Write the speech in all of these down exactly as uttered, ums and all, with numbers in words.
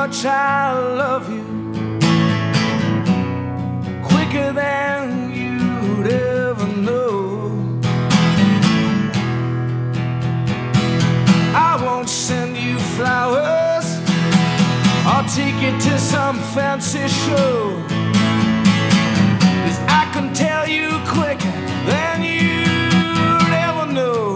much I love you, quicker than you'd ever know. I won't send you flowers or take you to some fancy show, 'cause I can tell you quicker than you'd ever know.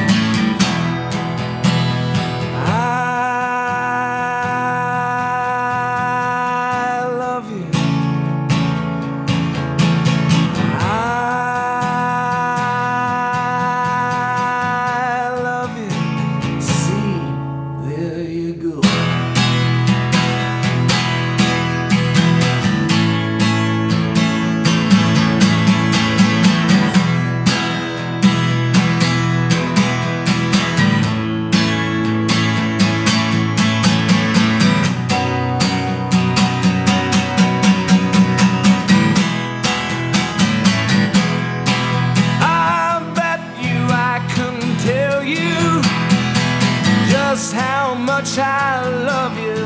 Just how much I love you,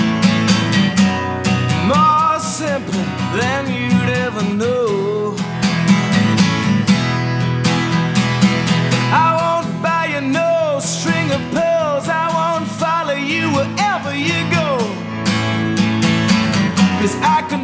more simply than you'd ever know. I won't buy you no string of pearls, I won't follow you wherever you go, 'cause I can